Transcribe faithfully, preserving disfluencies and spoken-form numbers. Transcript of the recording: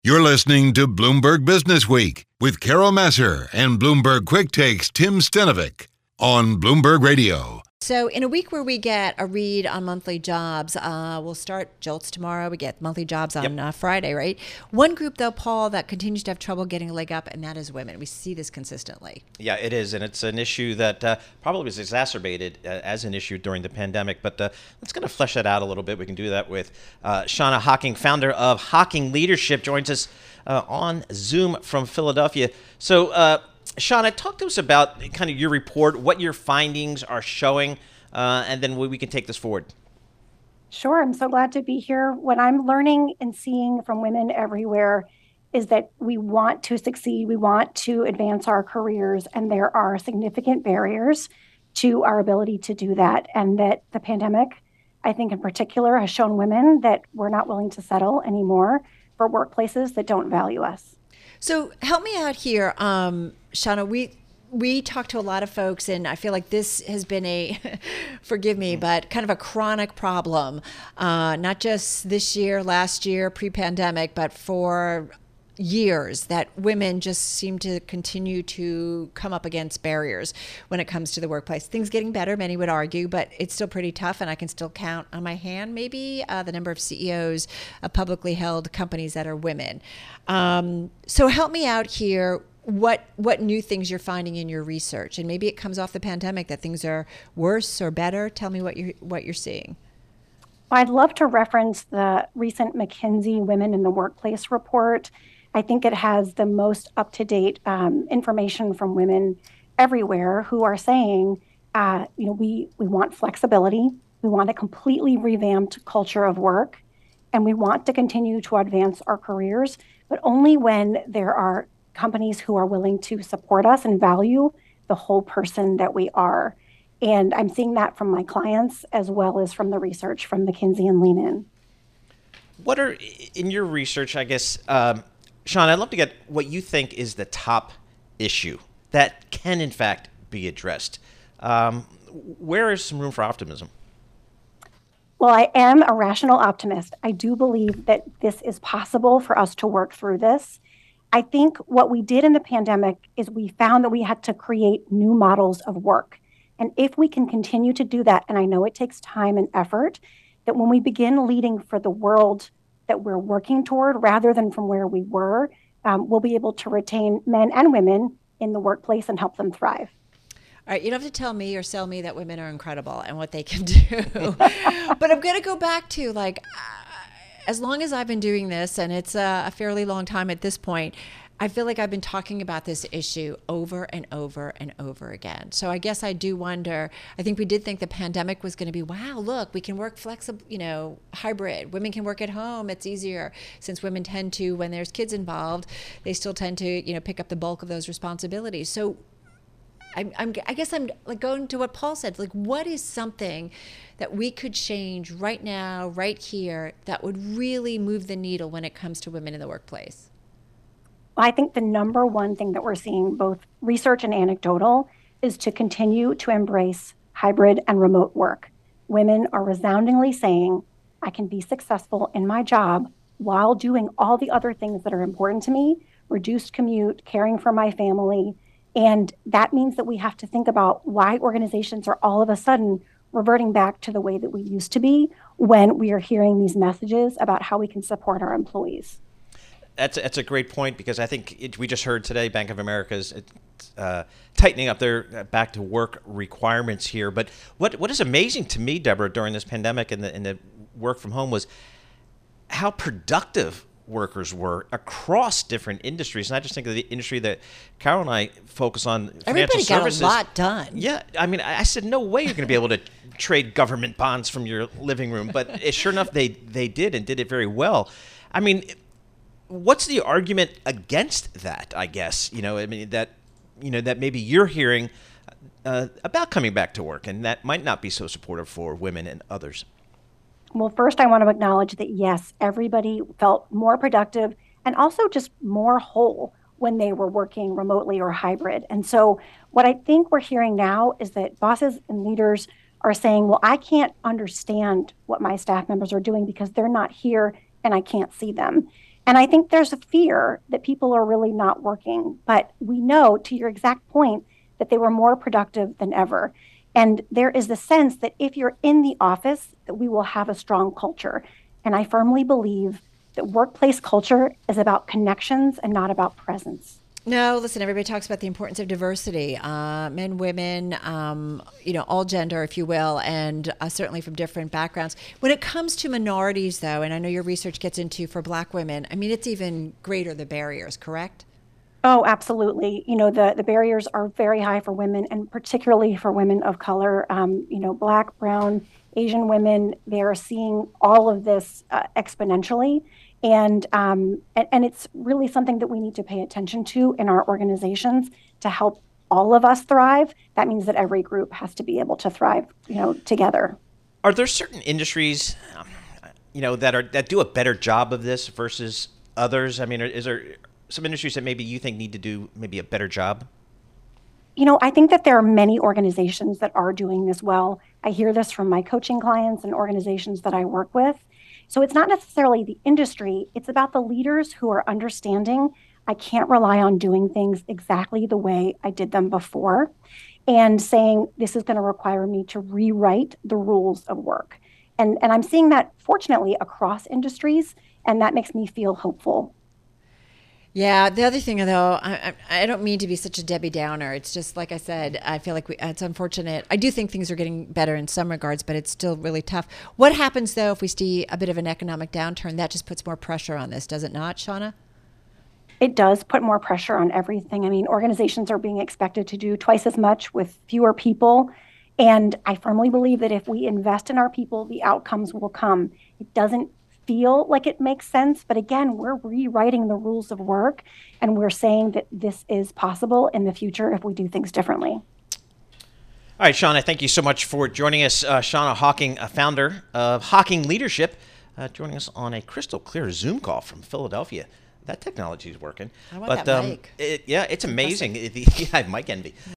You're listening to Bloomberg Business Week with Carol Massar and Bloomberg Quick Takes Tim Stenovic on Bloomberg Radio. So in a week where we get a read on monthly jobs, uh, we'll start JOLTS tomorrow. We get monthly jobs on Yep. uh, Friday, right? One group, though, Paul, that continues to have trouble getting a leg up, and that is women. We see this consistently. Yeah, it is, and it's an issue that uh, probably was exacerbated uh, as an issue during the pandemic, but uh, let's kind of flesh that out a little bit. We can do that with uh, Shauna Hocking, founder of Hocking Leadership, joins us uh, on Zoom from Philadelphia. So, uh, Shauna, talk to us about kind of your report, what your findings are showing, uh, and then we, we can take this forward. Sure. I'm so glad to be here. What I'm learning and seeing from women everywhere is that we want to succeed. We want to advance our careers, and there are significant barriers to our ability to do that. And that the pandemic, I think in particular, has shown women that we're not willing to settle anymore for workplaces that don't value us. So help me out here, um, Shauna. We we talk to a lot of folks, and I feel like this has been a, forgive me, but kind of a chronic problem, uh, not just this year, last year, pre-pandemic, but for years, that women just seem to continue to come up against barriers when it comes to the workplace. Things getting better, many would argue, but it's still pretty tough, and I can still count on my hand maybe uh, the number of C E Os of publicly held companies that are women. Um, so help me out here. What what new things you're finding in your research, and maybe it comes off the pandemic that things are worse or better. Tell me what you what you're seeing. I'd love to reference the recent McKinsey Women in the Workplace report. I think it has the most up-to-date um, information from women everywhere who are saying, uh, you know, we we want flexibility, we want a completely revamped culture of work, and we want to continue to advance our careers, but only when there are companies who are willing to support us and value the whole person that we are. And I'm seeing that from my clients as well as from the research from McKinsey and Lean In. What are, in your research, I guess, um, Sean, I'd love to get what you think is the top issue that can, in fact, be addressed. Um, where is some room for optimism? Well, I am a rational optimist. I do believe that this is possible for us to work through this. I think what we did in the pandemic is we found that we had to create new models of work. And if we can continue to do that, and I know it takes time and effort, that when we begin leading for the world that we're working toward rather than from where we were, um, we'll be able to retain men and women in the workplace and help them thrive. All right, you don't have to tell me or sell me that women are incredible and what they can do. But I'm going to go back to, like, uh, as long as I've been doing this, and it's a, a fairly long time at this point, I feel like I've been talking about this issue over and over and over again. So I guess I do wonder, I think we did think the pandemic was going to be, wow, look, we can work flexible, you know, hybrid. Women can work at home. It's easier since women tend to, when there's kids involved, they still tend to, you know, pick up the bulk of those responsibilities. So I'm, I'm, I guess I'm like going to what Paul said, like, what is something that we could change right now, right here, that would really move the needle when it comes to women in the workplace? I think the number one thing that we're seeing, both research and anecdotal, is to continue to embrace hybrid and remote work. Women are resoundingly saying, I can be successful in my job while doing all the other things that are important to me, reduced commute, caring for my family. And that means that we have to think about why organizations are all of a sudden reverting back to the way that we used to be when we are hearing these messages about how we can support our employees. That's, that's a great point, because I think it, we just heard today Bank of America is uh, tightening up their back to work requirements here. But what what is amazing to me, Deborah, during this pandemic and the, and the work from home was how productive workers were across different industries. And I just think of the industry that Carol and I focus on, financial Everybody services. got a lot done. Yeah. I mean, I said, no way you're going to be able to trade government bonds from your living room. But it, sure enough, they, they did, and did it very well. I mean, what's the argument against that, I guess? You know, I mean, that, you know, that maybe you're hearing uh, about coming back to work, and that might not be so supportive for women and others. Well, first, I want to acknowledge that, yes, everybody felt more productive and also just more whole when they were working remotely or hybrid. And so what I think we're hearing now is that bosses and leaders are saying, well, I can't understand what my staff members are doing because they're not here and I can't see them. And I think there's a fear that people are really not working. But we know, to your exact point, that they were more productive than ever. And there is the sense that if you're in the office, that we will have a strong culture. And I firmly believe that workplace culture is about connections and not about presence. No, listen, everybody talks about the importance of diversity, uh, men, women, um, you know, all gender, if you will, and uh, certainly from different backgrounds. When it comes to minorities, though, and I know your research gets into for Black women, I mean, it's even greater, the barriers, correct? Oh, absolutely. You know, the, the barriers are very high for women, and particularly for women of color. Um, you know, Black, brown, Asian women, they are seeing all of this uh, exponentially. And, um, and and it's really something that we need to pay attention to in our organizations to help all of us thrive. That means that every group has to be able to thrive, you know, together. Are there certain industries, um, you know, that are that do a better job of this versus others? I mean, is there some industries that maybe you think need to do maybe a better job? You know, I think that there are many organizations that are doing this well. I hear this from my coaching clients and organizations that I work with. So it's not necessarily the industry, it's about the leaders who are understanding I can't rely on doing things exactly the way I did them before, and saying this is going to require me to rewrite the rules of work. And, and I'm seeing that, fortunately, across industries, and that makes me feel hopeful. Yeah, the other thing though, I, I I don't mean to be such a Debbie Downer. It's just like I said, I feel like we, it's unfortunate. I do think things are getting better in some regards, but it's still really tough. What happens though if we see a bit of an economic downturn? That just puts more pressure on this, does it not, Shauna? It does put more pressure on everything. I mean, organizations are being expected to do twice as much with fewer people. And I firmly believe that if we invest in our people, the outcomes will come. It doesn't feel like it makes sense. But again, we're rewriting the rules of work, and we're saying that this is possible in the future if we do things differently. All right, Shauna, thank you so much for joining us. Uh, Shauna Hawking, a founder of Hawking Leadership, uh, joining us on a crystal clear Zoom call from Philadelphia. That technology is working. I want but, that um, mic. It, yeah, it's amazing. It, yeah, I have mic envy.